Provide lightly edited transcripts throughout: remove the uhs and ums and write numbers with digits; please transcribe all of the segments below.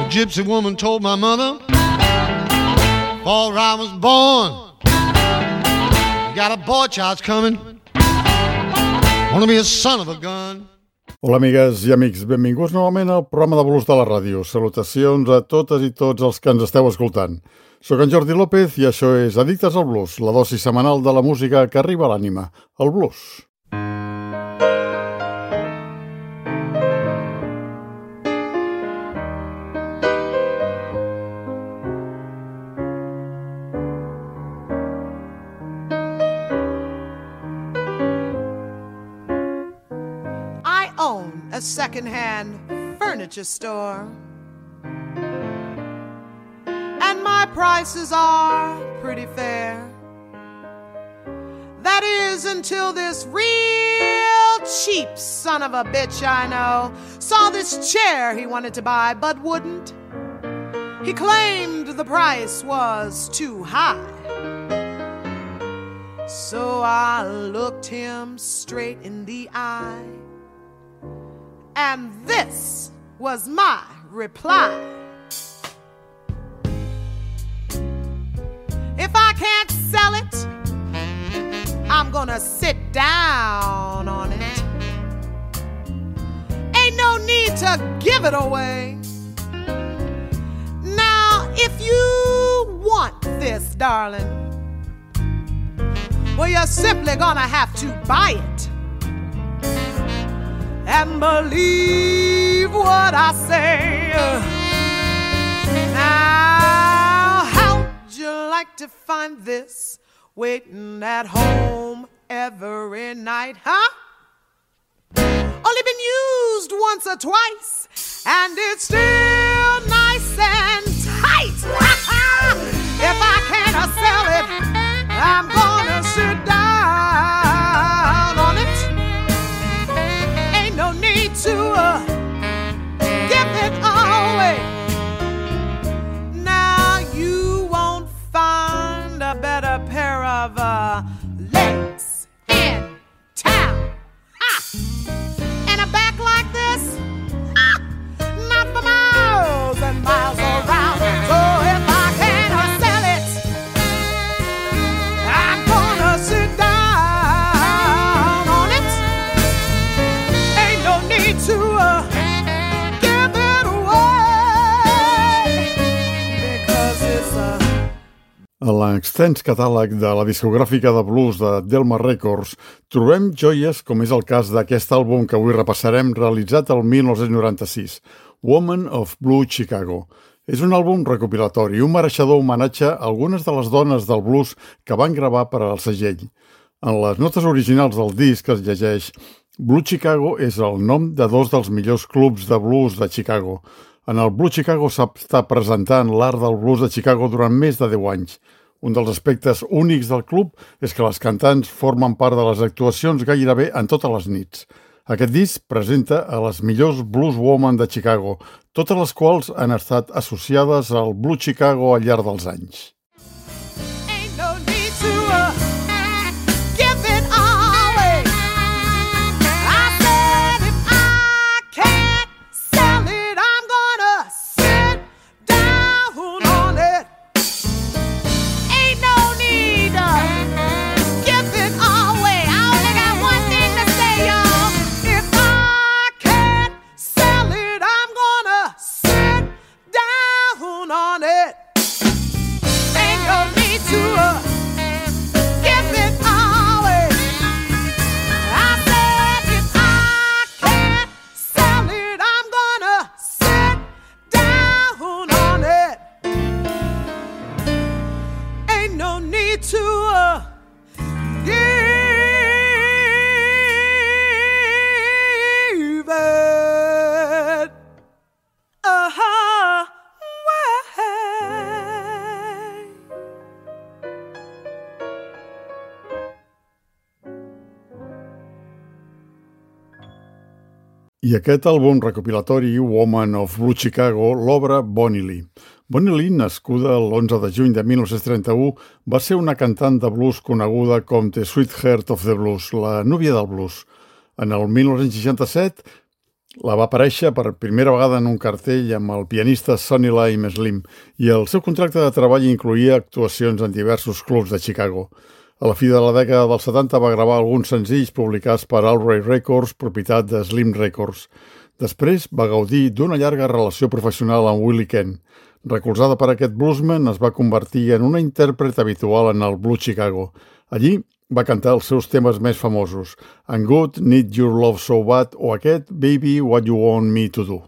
gypsy woman told my mother before I was born, you got a boy child's coming, wanna be a son of a gun. Hola amigues i amics, benvinguts novament al programa de blues de la ràdio. Salutacions a totes i tots els que ens esteu escoltant. Soc en Jordi López i això és Addictes al Blues, la dosi setmanal de la música que arriba a l'ànima, el blues. A second-hand furniture store, and my prices are pretty fair. That is until this real cheap son of a bitch I know saw this chair he wanted to buy but wouldn't. He claimed the price was too high. So I looked him straight in the eye, and this was my reply. If I can't sell it, I'm gonna sit down on it. Ain't no need to give it away. Now, if you want this, darling, well, you're simply gonna have to buy it. And believe what I say. Now, how'd you like to find this waiting at home every night, huh? Only been used once or twice, and it's still nice and tight. If I can't sell it, I'm gonna sit down on it. No need to give it away. Now you won't find a better pair of legs in town. And a back like this, not for miles and miles around. So if I can't sell it, I'm gonna sit down. To give it away, because it's A l'extens catàleg de la discogràfica de blues de Delmar Records trobem joies com és el cas d'aquest àlbum que avui repassarem, realitzat el 1996, Woman of Blue Chicago. És un àlbum recopilatori, un mereixedor homenatge a algunes de les dones del blues que van gravar per al segell. En les notes originals del disc es llegeix: Blue Chicago és el nom de dos dels millors clubs de blues de Chicago. En el Blue Chicago s'està presentant l'art del blues de Chicago durant més de 10 anys. Un dels aspectes únics del club és que les cantants formen part de les actuacions gairebé en totes les nits. Aquest disc presenta a les millors blues women de Chicago, totes les quals han estat associades al Blue Chicago al llarg dels anys. I aquest àlbum recopilatori, Woman of Blue Chicago, l'obra Bonnie Lee. Bonnie Lee, nascuda l'11 de juny de 1931, va ser una cantant de blues coneguda com The Sweetheart of the Blues, la núvia del blues. En el 1967 La va aparèixer per primera vegada en un cartell amb el pianista Sonny Lime Slim i el seu contracte de treball incloïa actuacions en diversos clubs de Chicago. A la fi de la dècada dels 70 va gravar alguns senzills publicats per Alray Records, propietat de Slim Records. Després va gaudir d'una llarga relació professional amb Willie Kent. Recolzada per aquest bluesman, es va convertir en una intèrpret habitual en el Blues Chicago. Allí va cantar els seus temes més famosos, I'm Good, Need Your Love So Bad o aquest Baby What You Want Me To Do.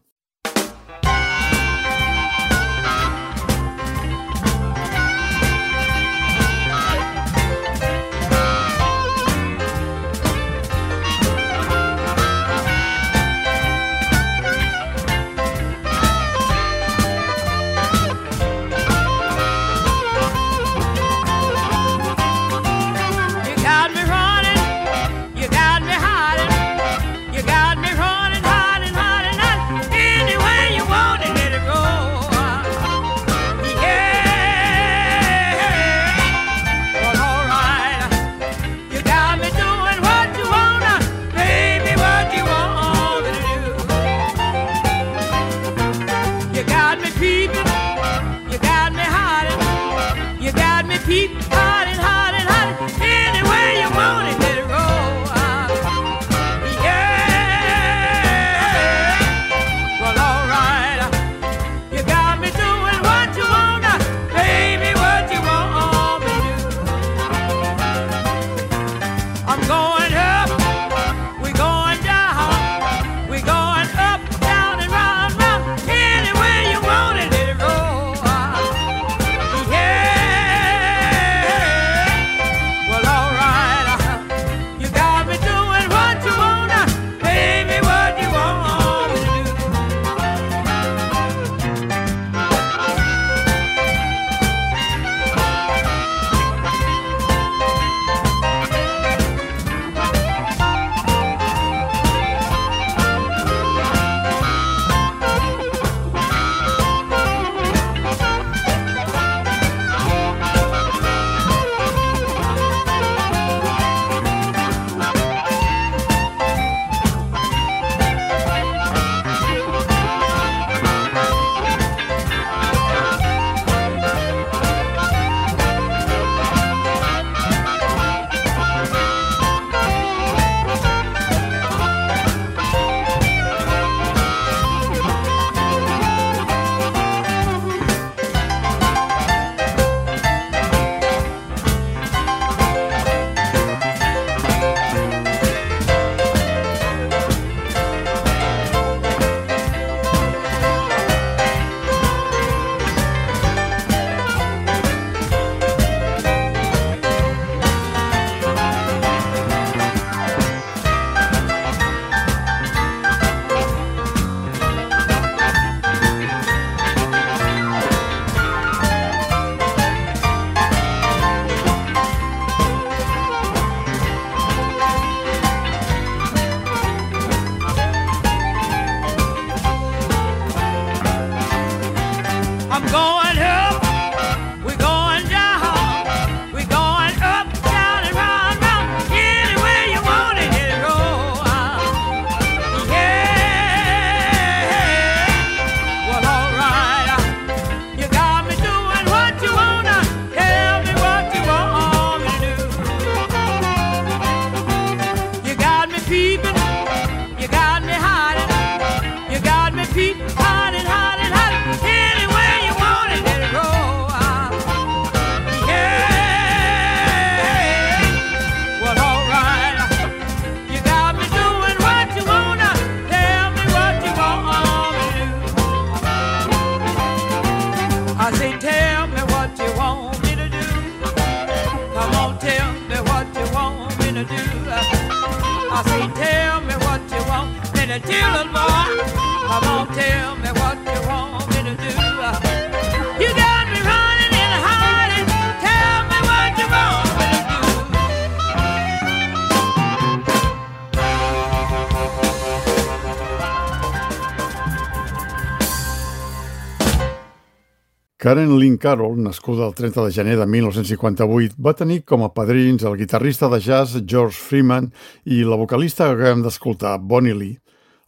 Karen Lynn Carroll, nascuda el 30 de gener de 1958, va tenir com a padrins el guitarrista de jazz George Freeman i la vocalista que acabem d'escoltar, Bonnie Lee.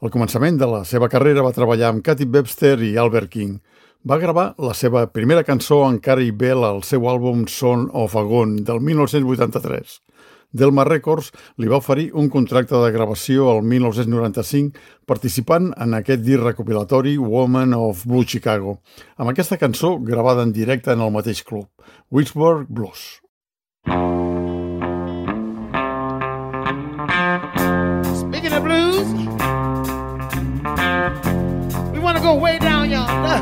Al començament de la seva carrera va treballar amb Katy Webster i Albert King. Va gravar la seva primera cançó amb Carey Bell al seu àlbum Son of a Gun del 1983. Delmar Records li va oferir un contracte de gravació al 1995 participant en aquest disc recopilatori Woman of Blue Chicago, amb aquesta cançó gravada en directe en el mateix club, Whisper Blues. Speaking of blues, we want to go way down yonder,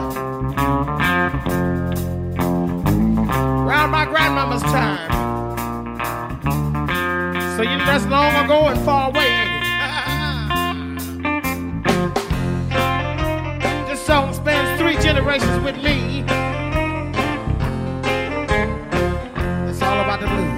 around my grandmama's time. So you know that's long ago and far away, ain't it? This song spans 3 generations with me. It's all about the blues.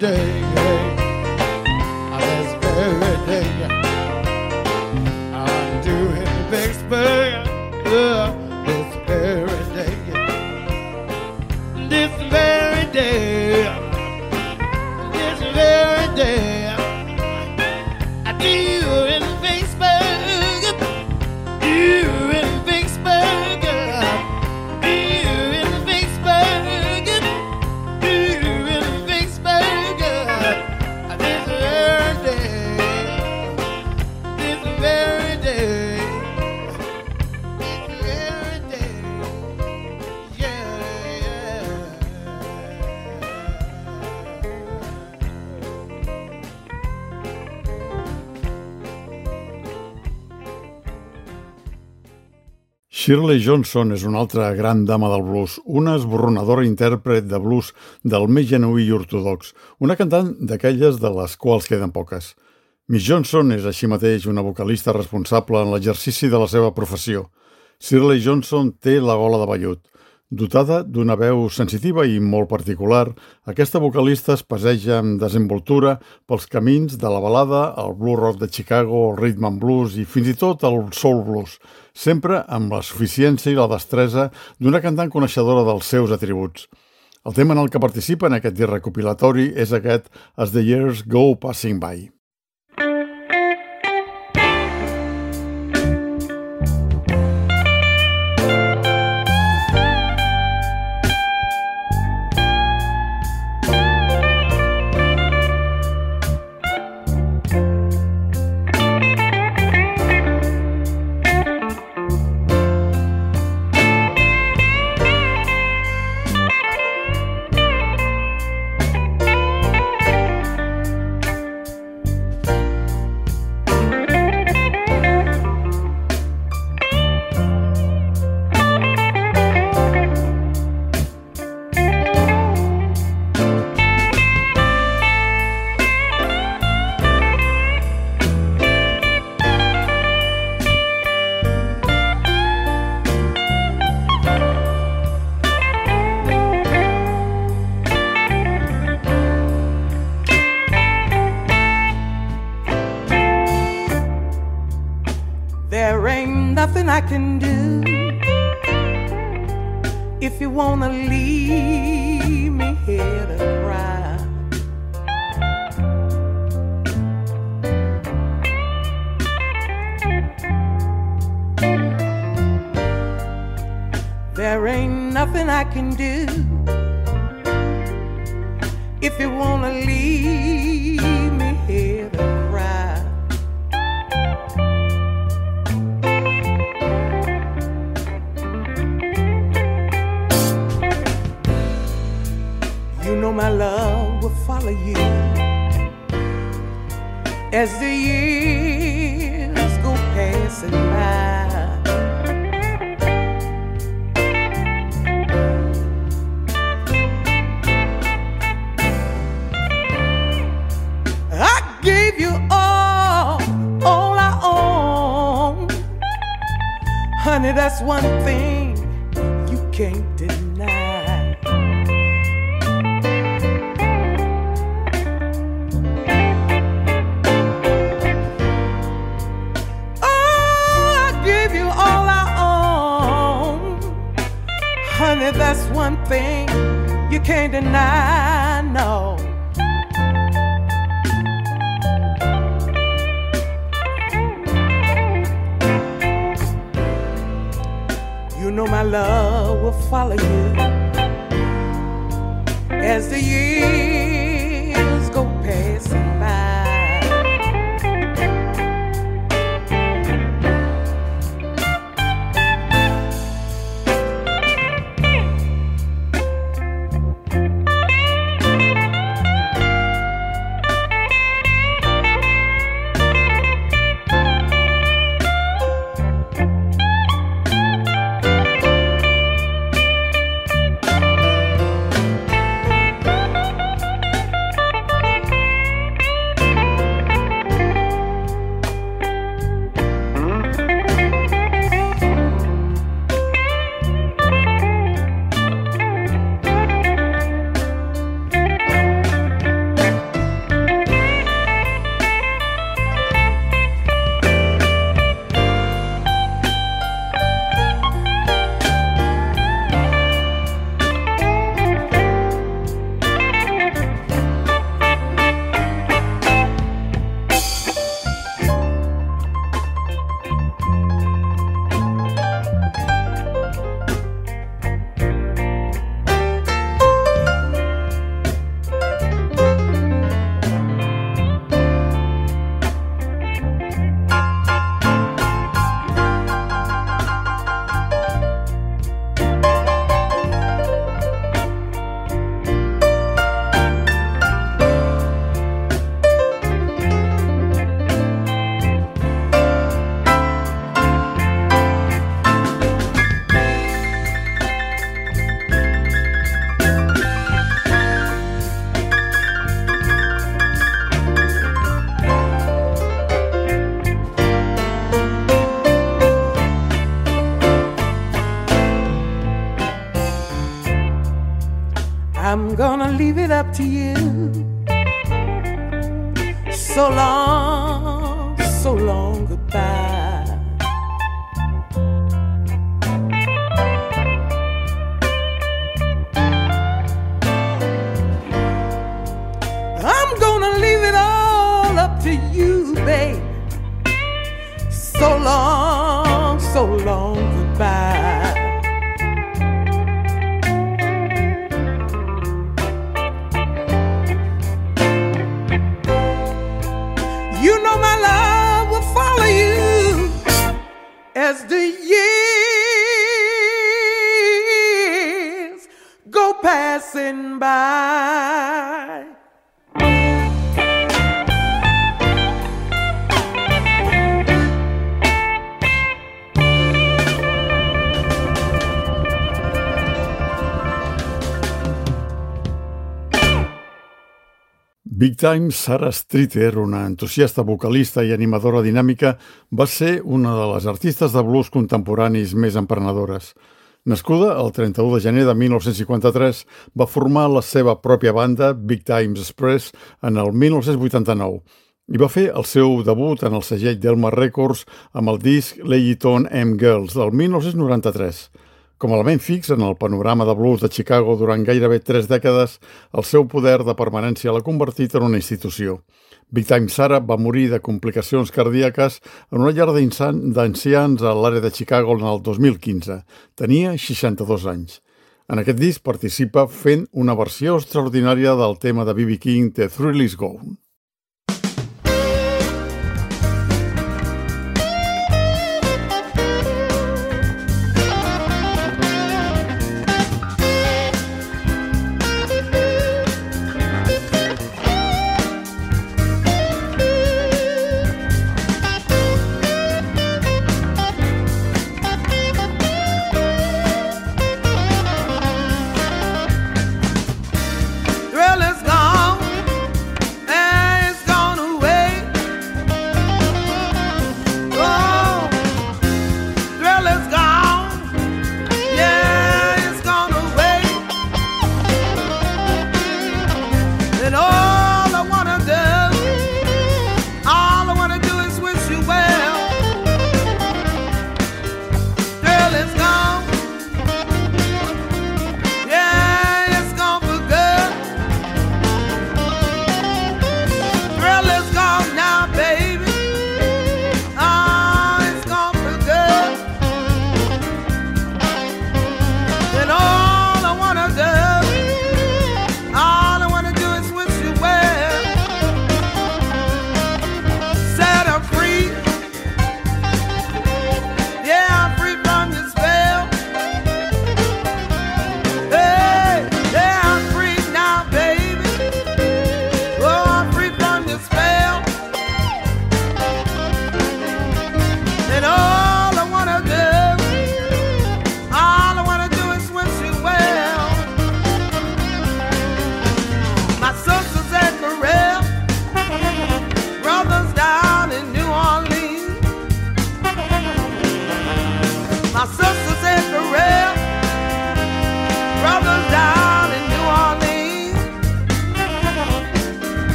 day, this very day, I'm doing Vicksburg, this very day, this very day, this very day, I do in Vicksburg, you in Vicksburg, you in Vicksburg, you in Vicksburg, this very day, this very day, this very day, yeah. Shirley Johnson és una altra gran dama del blues, una esborronadora intèrpret de blues del més genuí i ortodox, una cantant d'aquelles de les quals queden poques. Miss Johnson és així mateix una vocalista responsable en l'exercici de la seva professió. Shirley Johnson té la gola de vellut. Dotada d'una veu sensitiva i molt particular, aquesta vocalista es passeja amb desenvoltura pels camins de la balada, el blues rock de Chicago, el rhythm and blues i fins i tot el soul blues, sempre amb la suficiència i la destresa d'una cantant coneixedora dels seus atributs. El tema en el que participa en aquest disc recopilatori és aquest As the Years Go Passing By. There ain't nothing I can do if you wanna leave me here to cry. There ain't nothing I can do if you wanna leave me here to cry. You know my love will follow you as the years go passing by. I gave you all I own. Honey, that's one thing you can't deny. Honey, that's one thing you can't deny, no. You know my love will follow you as the years go passing by. I'm gonna leave it up to you. So long, goodbye. I'm gonna leave it all up to you, babe. So long, goodbye. You know my love will follow you as the years go passing by. Big Time Sarah Streeter, una entusiasta vocalista i animadora dinàmica, va ser una de les artistes de blues contemporanis més emprenedores. Nascuda el 31 de gener de 1953, va formar la seva pròpia banda, Big Time Express, en el 1989, i va fer el seu debut en el segell Delmar Records amb el disc Layton M. Girls del 1993. Com a element fix en el panorama de blues de Chicago durant gairebé 3 dècades, el seu poder de permanència l'ha convertit en una institució. Big Time Sarah va morir de complicacions cardíaques en una llar d'ancians a l'àrea de Chicago en el 2015. Tenia 62 anys. En aquest disc participa fent una versió extraordinària del tema de B.B. King, The Thrill Is Gone. Thrill is gone.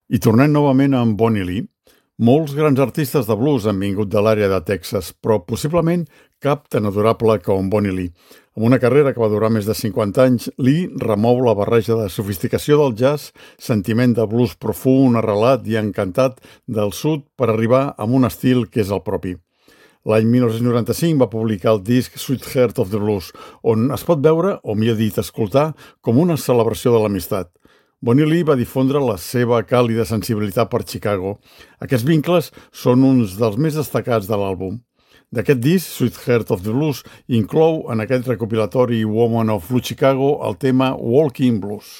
I tornem novament amb Bonnie Lee. Molts grans artistes de blues han vingut de l'àrea de Texas, però possiblement cap tan adorable com Bonnie Lee. Amb una carrera que va durar més de 50 anys, Lee remou la barreja de sofisticació del jazz, sentiment de blues profund, arrelat i encantat del sud per arribar a un estil que és el propi. L'any 1995 va publicar el disc Sweetheart of the Blues, on es pot veure, o millor dit, escoltar, com una celebració de l'amistat. Bonnie Lee va difondre la seva càlida sensibilitat per Chicago. Aquests vincles són uns dels més destacats de l'àlbum. D'aquest disc, Sweetheart of the Blues, inclou en aquest recopilatori Woman of Blue Chicago el tema Walking Blues.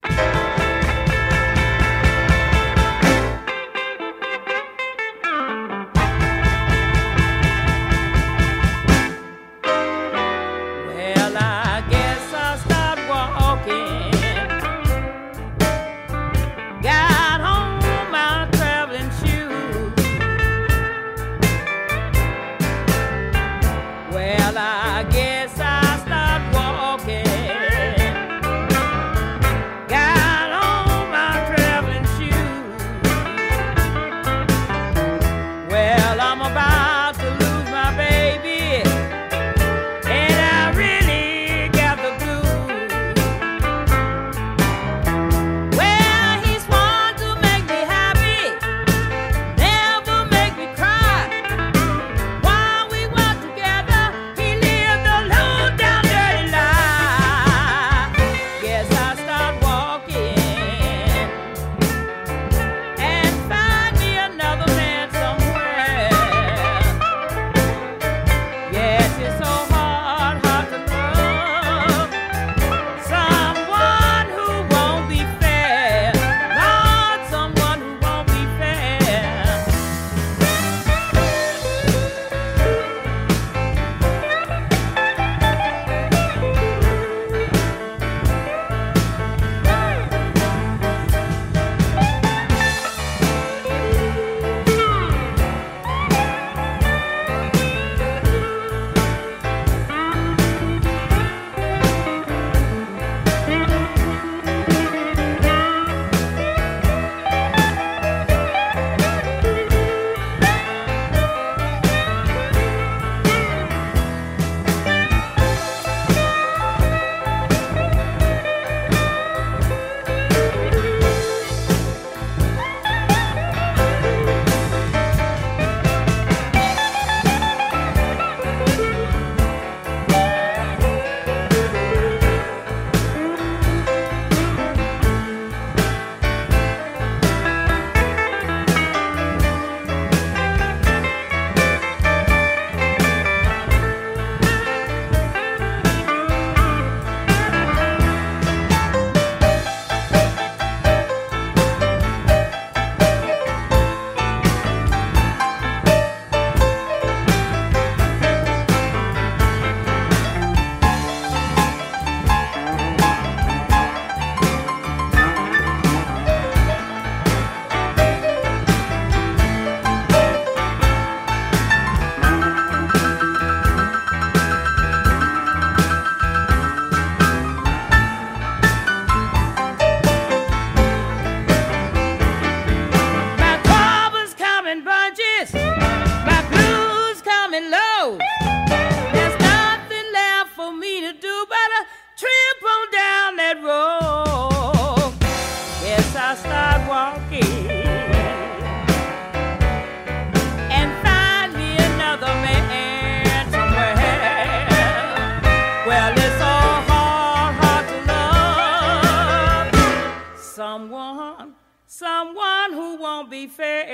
Someone who won't be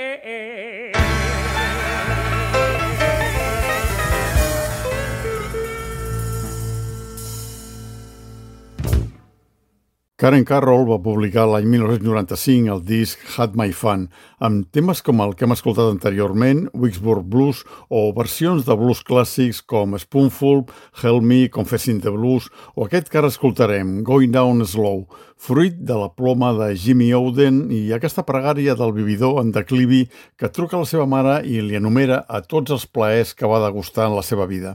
fair. Karen Carroll va publicar l'any 1995 el disc Had My Fun, amb temes com el que hem escoltat anteriorment, Vicksburg Blues, o versions de blues clàssics com Spoonful, Help Me, Confessing the Blues, o aquest que ara escoltarem, Going Down Slow, fruit de la ploma de Jimmy Oden i aquesta pregària del vividor en declivi que truca a la seva mare i li enumera a tots els plaers que va degustar en la seva vida.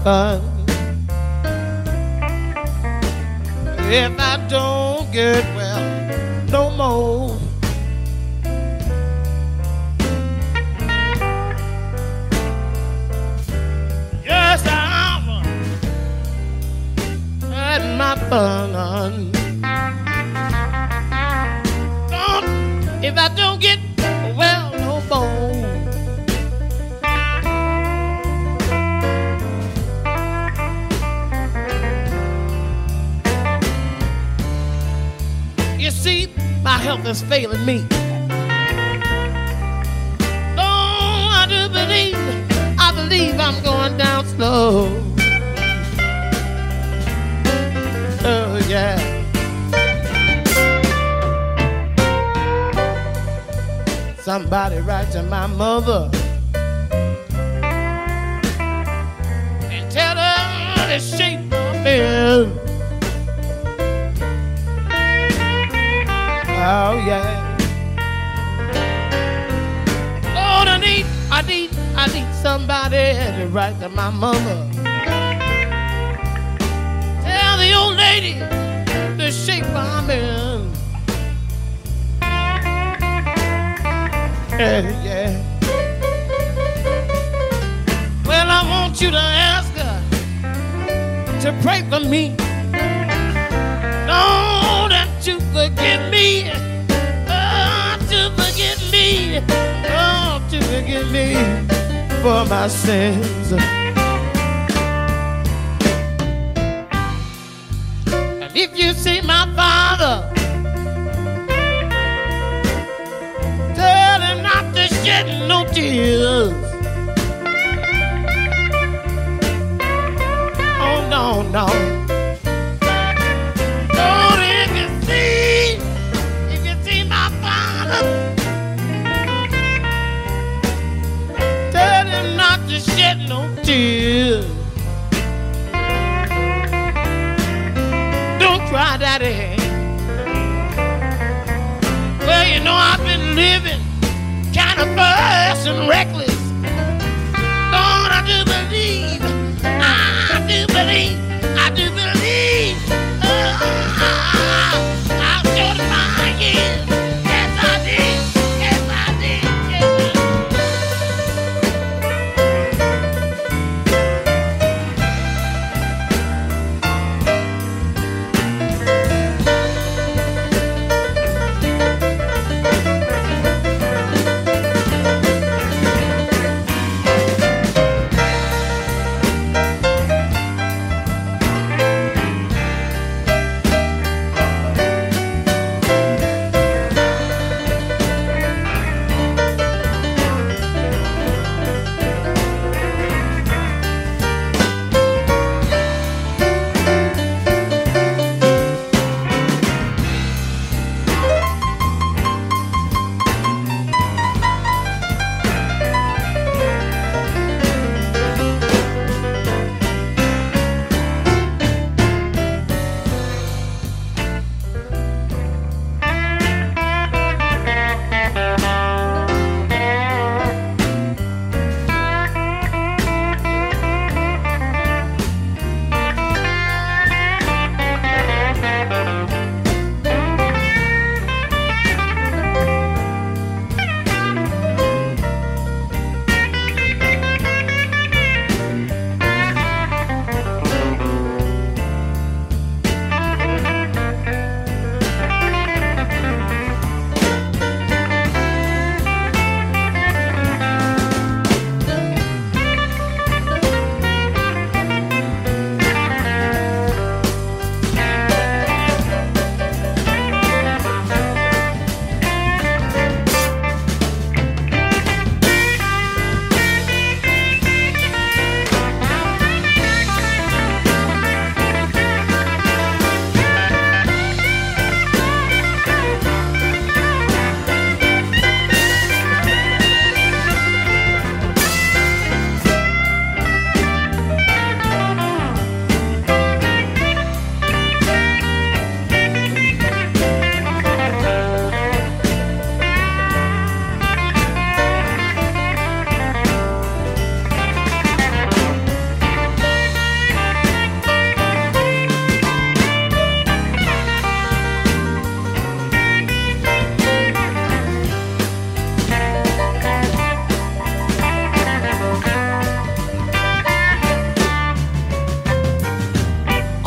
fun if I don't get well no more. Yes, I'm at my fun. If I don't get well no more. You see, my health is failing me. Oh, I believe I'm going down slow. Oh, yeah. Somebody write to my mother and tell her the shape I'm in. Oh yeah. Lord, I need somebody to write to my mother. Tell the old lady the shape I'm in. Yeah. Well, I want you to ask her to pray for me. Know that you forgive me. Oh, to forgive me. Oh, to forgive me for my sins. And if you see my father, shed no tears. Oh no, no. Lord, if you see my father, tell him not to shed no tears. Don't cry, Daddy. Well, you know I've been living kind of fast and reckless. Lord, I do believe. I showed my years. Yes, I did. Yes, I did.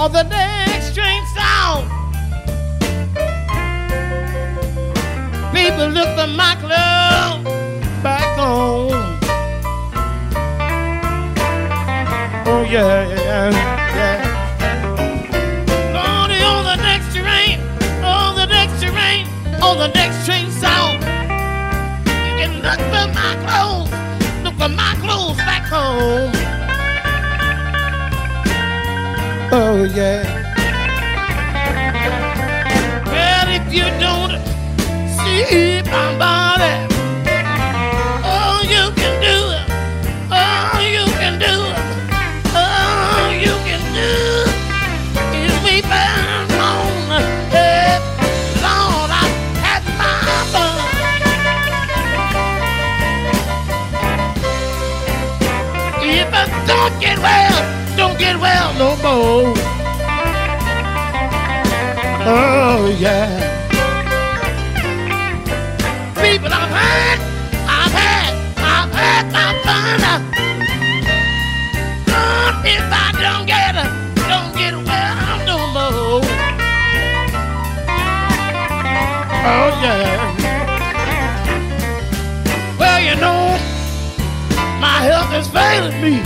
on the next train south. People look for my clothes back home. Oh yeah, yeah, yeah. Lordy, on the next train, on the next train, on the next train south. You can look for my clothes, look for my clothes back home. Oh yeah. Well, if you don't see my body, all you can do, all you can do, all you can do is weep and moan. Hey, Lord, I had my fun. If I don't get well no more. Oh yeah. People, I've had my fun. If I don't get well no more. Oh yeah. Well, you know, my health is failing me.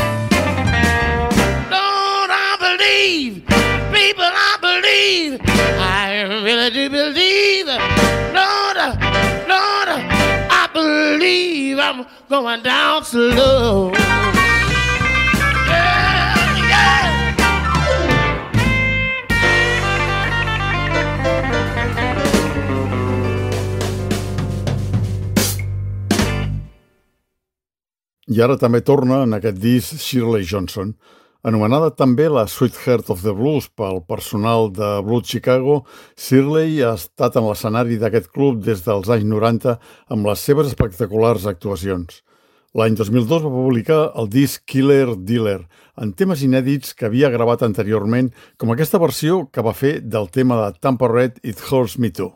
People, I believe, I really do believe, Lord, I believe I'm going down slow. Yeah, yeah. I ara també torna en aquest disc Shirley Johnson. Anomenada també la Sweetheart of the Blues pel personal de Blues Chicago, Shirley ha estat en l'escenari d'aquest club des dels anys 90 amb les seves espectaculars actuacions. L'any 2002 va publicar el disc Killer Dealer, en temes inèdits que havia gravat anteriorment, com aquesta versió que va fer del tema de Tampa Red It Hurts Me Too.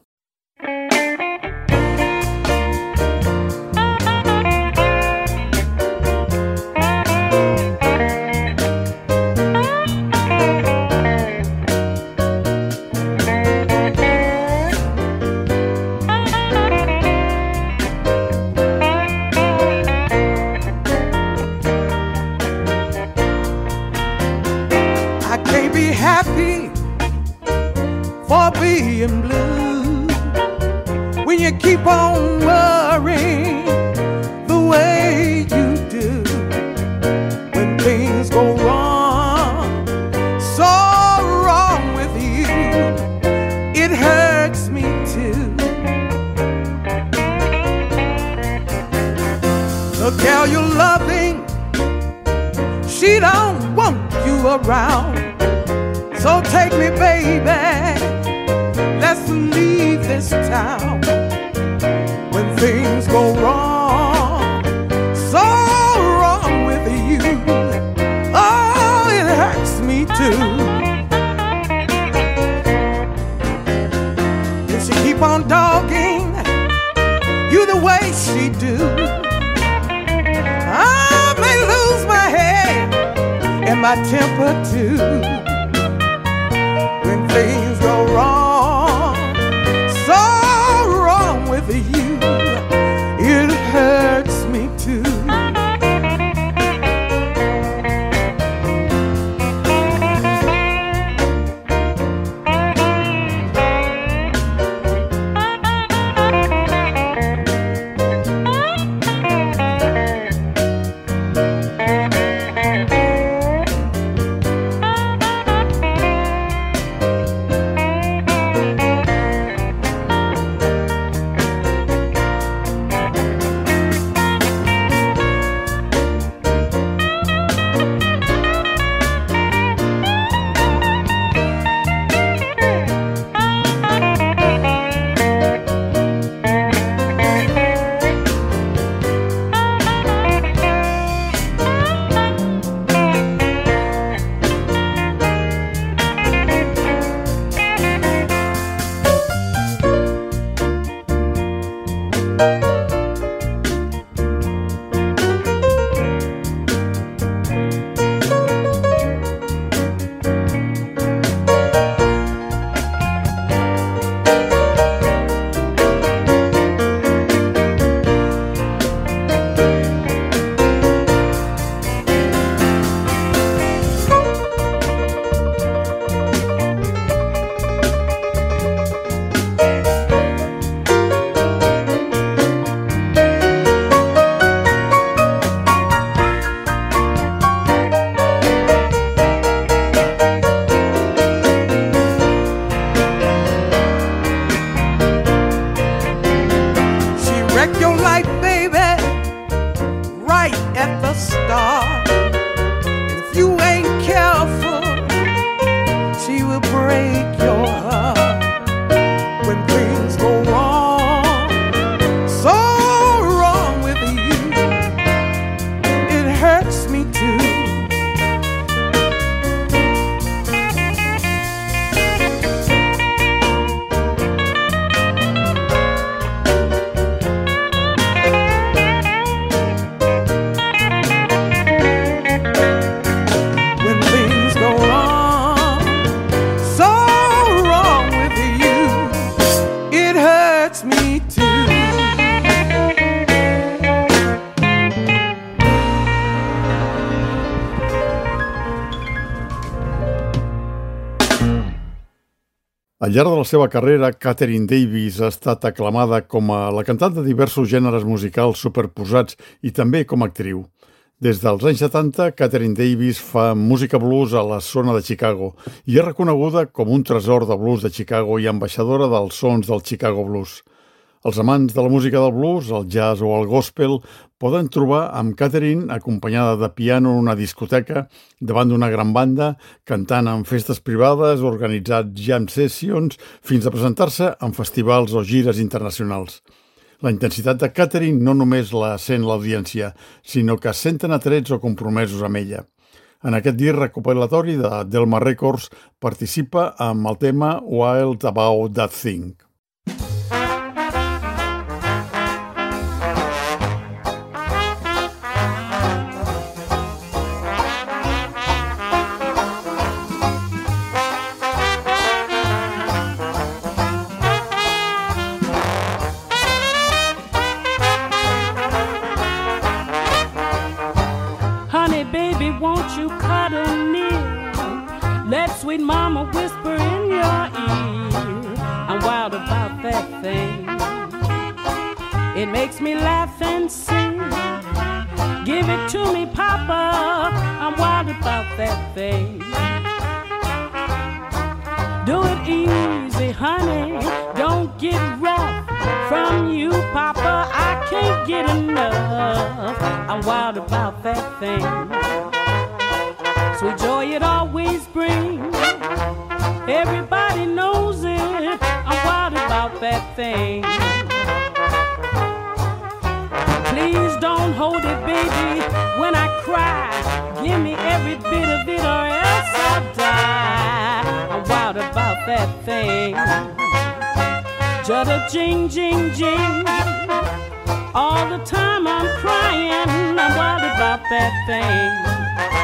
Being blue when you keep on worrying the way you do, when things go wrong, so wrong with you, it hurts me too. The girl you're loving, she don't want you around, so take me, baby, let's leave this town. When things go wrong, so wrong with you, oh, it hurts me too. If she keep on dogging you the way she do, I may lose my head and my temper too. When things go wrong, so wrong with you, it hurts me too. Al llarg de la seva carrera, Catherine Davis ha estat aclamada com a la cantant de diversos gèneres musicals superposats i també com a actriu. Des dels anys 70, Catherine Davis fa música blues a la zona de Chicago i és reconeguda com un tresor de blues de Chicago i ambaixadora dels sons del Chicago Blues. Els amants de la música del blues, el jazz o el gospel poden trobar amb Catherine acompanyada de piano en una discoteca davant d'una gran banda, cantant en festes privades, organitzant jam sessions, fins a presentar-se en festivals o gires internacionals. La intensitat de Catherine no només la sent l'audiència, sinó que es senten atrets o compromesos amb ella. En aquest disc recopilatori de Delma Records participa amb el tema Wild About That Thing. Sweet mama whisper in your ear, I'm wild about that thing. It makes me laugh and sing. Give it to me, Papa, I'm wild about that thing. Do it easy, honey, don't get rough. From you, Papa, I can't get enough. I'm wild about that thing. Sweet joy it always brings. Everybody knows it. I'm wild about that thing. Please don't hold it, baby, when I cry. Give me every bit of it or else I'll die. I'm wild about that thing. Judda jing, jing, jing. All the time I'm crying. I'm wild about that thing.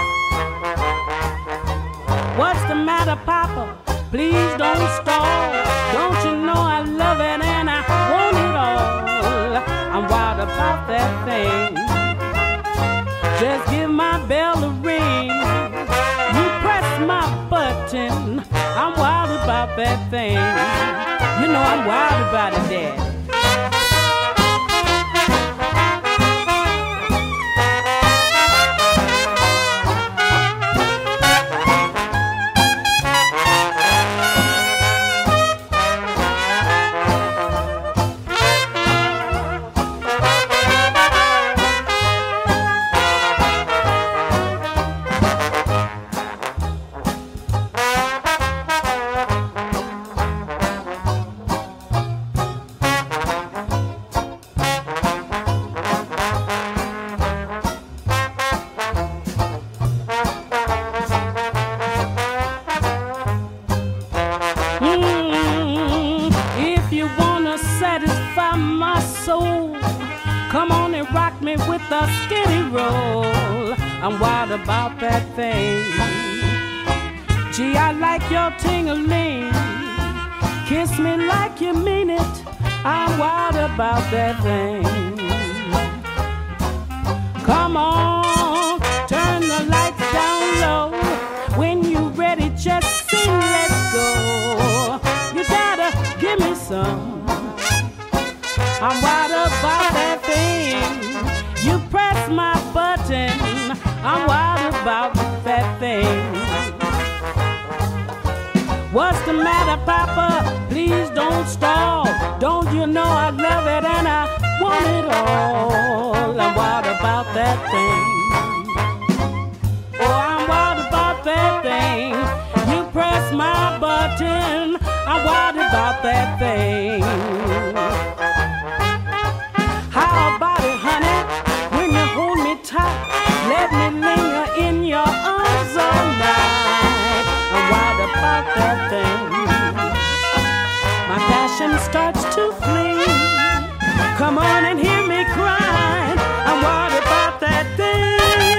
What's the matter, Papa? Please don't stall. Don't you know I love it and I want it all? I'm wild about that thing. Just give my bell a ring. You press my button. I'm wild about that thing. You know I'm wild about it, Dad. I'm wild about that thing. Gee, I like your ting-a-ling. Kiss me like you mean it. I'm wild about that thing. Come on, turn the lights down low. When you ready, just sing, let's go. You gotta give me some. I'm wild about that thing. You press my button. I'm wild about that thing. What's the matter, Papa? Please don't stall. Don't you know I love it and I want it all? I'm wild about that thing. Oh, I'm wild about that thing. You press my button. I'm wild about that thing. How about it, honey? When you hold me tight, let me linger in your arms all night. I'm wild about that thing. My passion starts to flee. Come on and hear me cry. I'm wild about that thing.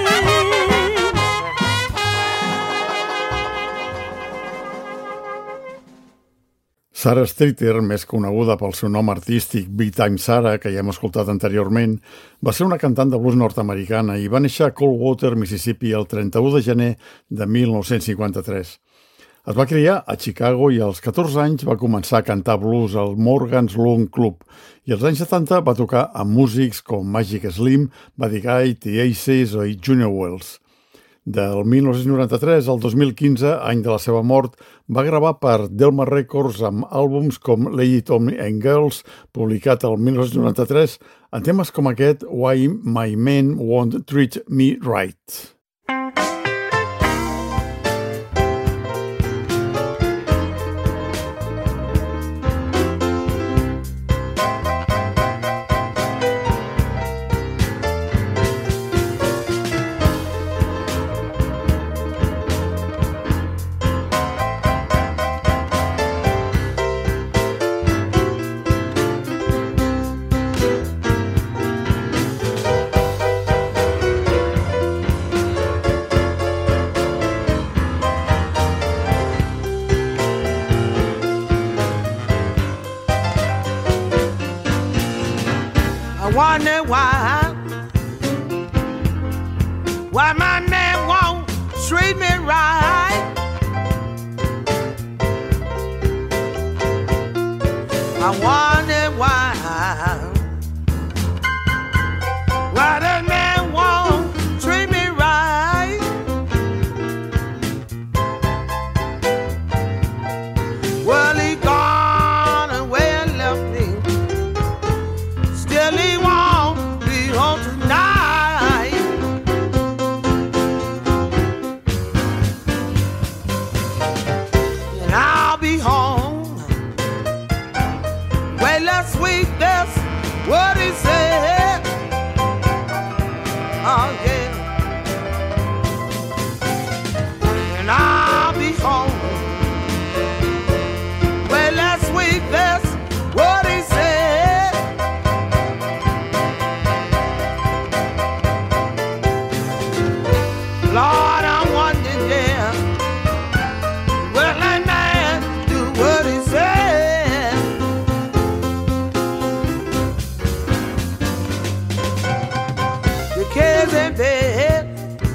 Sarah Streeter, més coneguda pel seu nom artístic Big Time Sarah, que ja hem escoltat anteriorment, va ser una cantant de blues nord-americana i va néixer a Coldwater, Mississippi, el 31 de gener de 1953. Es va criar a Chicago i als 14 anys va començar a cantar blues al Morgan's Lawn Club i als anys 70 va tocar amb músics com Magic Slim, Buddy Guy, The Aces o Junior Wells. Del 1993 al 2015, any de la seva mort, va gravar per Delmar Records amb àlbums com Lady Tommy and Girls, publicat el 1993, en temes com aquest Why My Men Won't Treat Me Right. Wonder why my man won't treat me right. I wonder why that man won't treat me right. Well, he gone away and left me. Still he won't be home tonight. And I'll be home. Well, last week that's what he said. Oh yeah. And I'll be home. Well, last week that's what he said. Lord, I'm wondering, yeah, will that man do what he said? The kids in bed,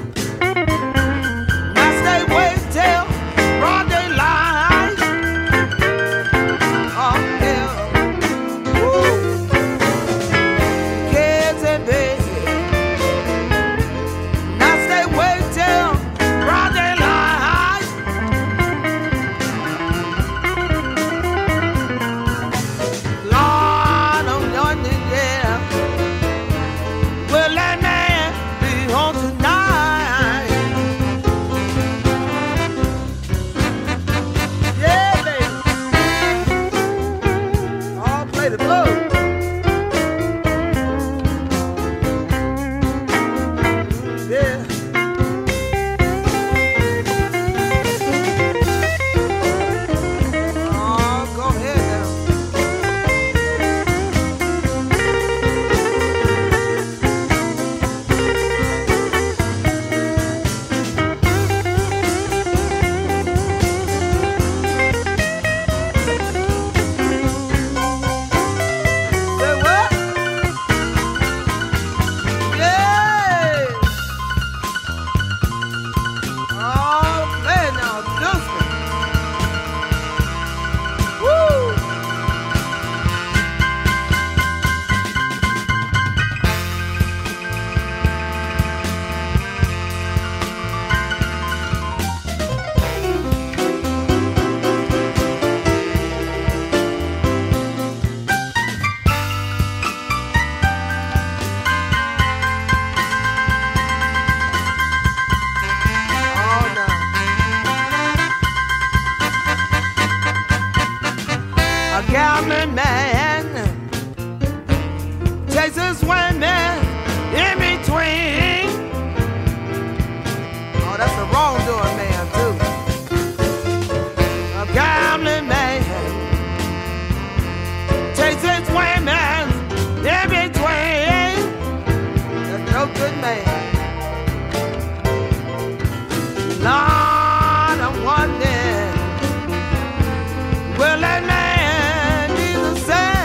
I stay awake till broad daylight. Oh yeah, woo. Kids in bed, I stay awake till broad daylight. Lord, I'm wondering, yeah, will that man be home tonight? Yeah, baby. I'll play the blues. Yeah. Oh, go ahead now. Say what? Yeah. Oh, man, now, Deuce. Woo! Oh, no. A gambling man chases women in between. Oh, that's the wrongdoing man, too. A gambling man chases women in between. That's no good man. Lord, I'm wondering, will that man be the same?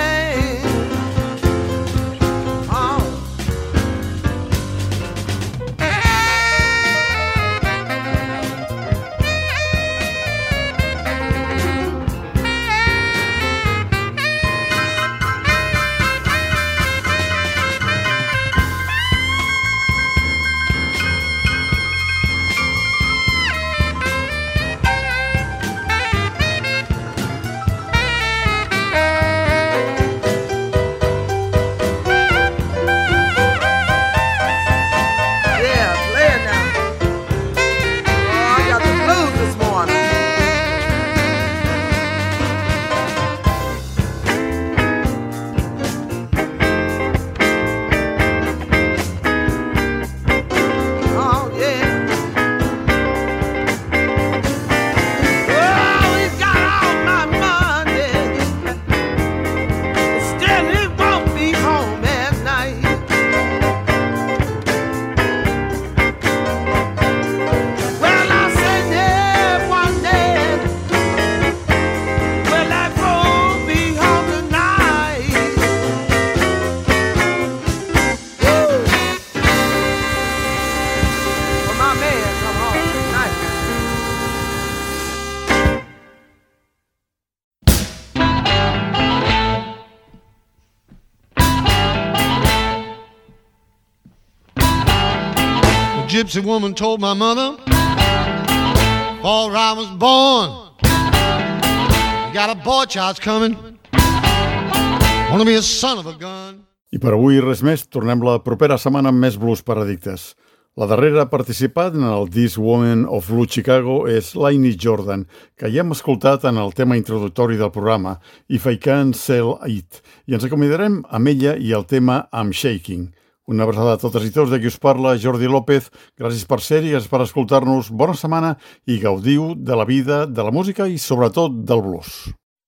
gypsy woman told my mother, before I was born, you got a boy child's coming, wanna be a son of a gun. I per avui res més, tornem la propera setmana amb més blues per addictes. La darrera participant en el This Woman of Blue Chicago és Lainey Jordan, que ja hem escoltat en el tema introductori del programa, If I Can't Sell It, i ens acomiadarem amb ella i el tema I'm Shaking. Una abraçada a totes i tots, de qui us parla Jordi López. Gràcies per ser-hi, gràcies per escoltar-nos, bona setmana i gaudiu de la vida, de la música i sobretot del blues.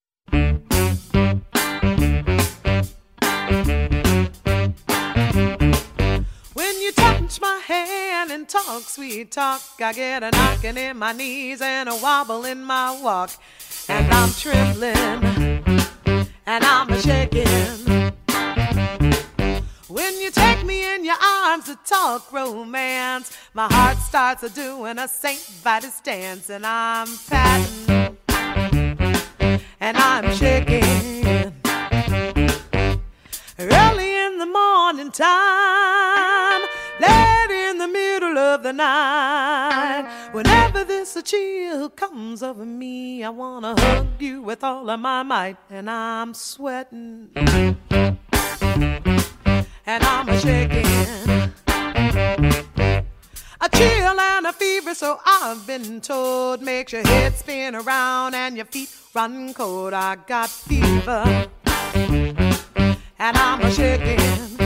My hand and talk sweet talk, I get a knocking in my knees and a wobble in my walk, and I'm trembling and I'm a shaking. When you take me in your arms to talk romance, my heart starts a doing a St. Vitus dance, and I'm patting and I'm shaking. Early in the morning time, late in the middle of the night, whenever this chill comes over me, I wanna hug you with all of my might, and I'm sweating and I'm a shaking. A chill and a fever, so I've been told, makes your head spin around and your feet run cold. I got fever and I'm a shaking.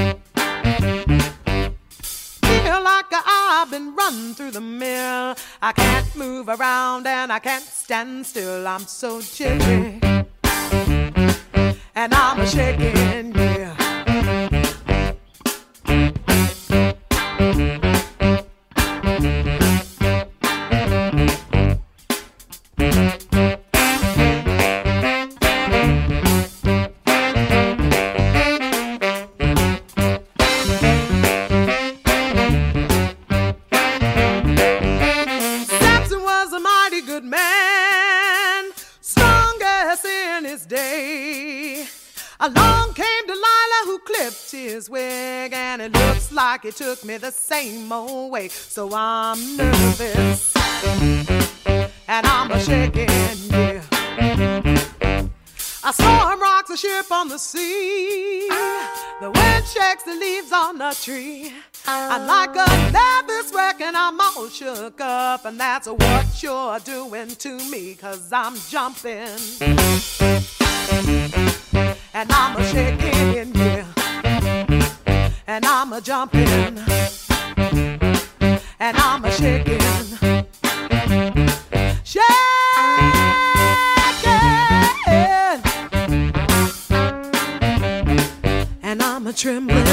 Feel like I've been run through the mill. I can't move around and I can't stand still. I'm so jittery and I'm a shaking, yeah. Along came Delilah, who clipped his wig, and it looks like he took me the same old way. So I'm nervous and I'm a shaking, yeah. A storm rocks a ship on the sea, the wind shakes the leaves on the tree. I'm like a nervous wreck and I'm all shook up, and that's what you're doing to me, 'cause I'm jumping and I'm a shaking, yeah. And I'm a jumping and I'm a shaking, shaking, and I'm a trembling.